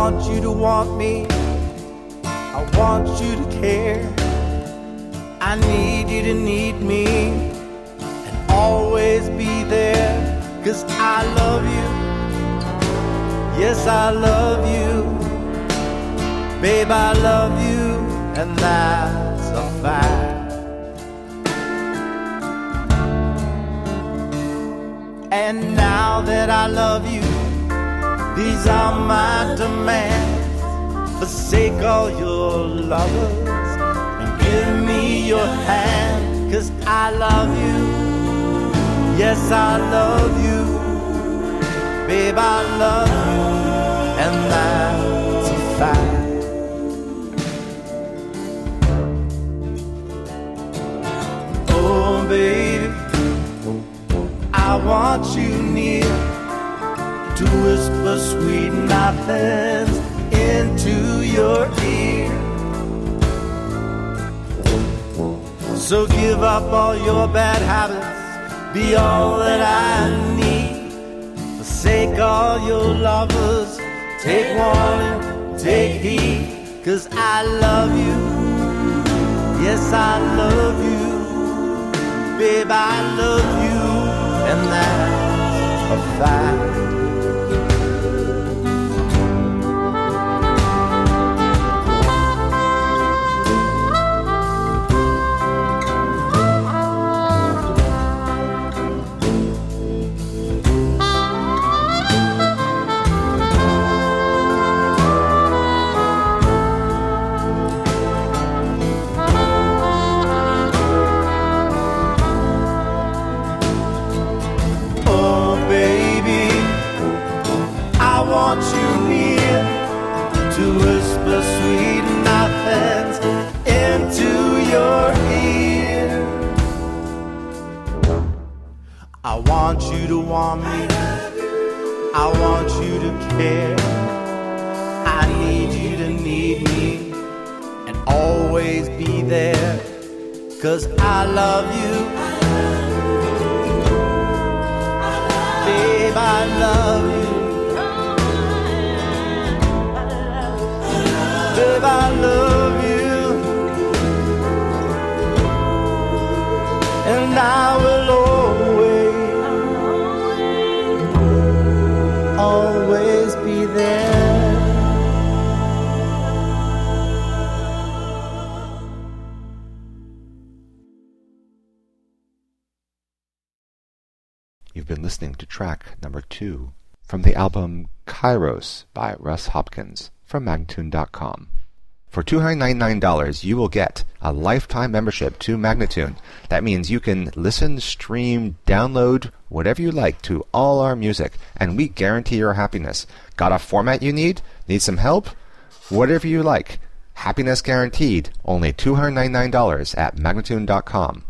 want you to want me. I want you to care. I need you to need me and always be there. 'Cause I love you. Yes, I love you. Babe, I love you, and that's a fact. And now that I love you, these are my demands. Forsake all your lovers and give me your hand. 'Cause I love you. Yes, I love you. Babe, I love you, and that's a fact. Oh, baby, I want you near to whisper sweet nothings into your ear. So give up all your bad habits, be all that I need. Forsake all your lovers, take warning, take heed. 'Cause I love you, yes I love you. Babe, I love you, and that's a fact. I want you to want me. I want you to care. I need you to need me and always be there. 'Cause I love you. Babe, I love you. Babe, I love you. And I will always be there. You've been listening to track number 2 from the album Kairos by Russ Hopkins from Magnatune.com. For $299, you will get a lifetime membership to Magnatune. That means you can listen, stream, download, whatever you like to all our music, and we guarantee your happiness. Got a format you need? Need some help? Whatever you like. Happiness guaranteed. Only $299 at Magnatune.com.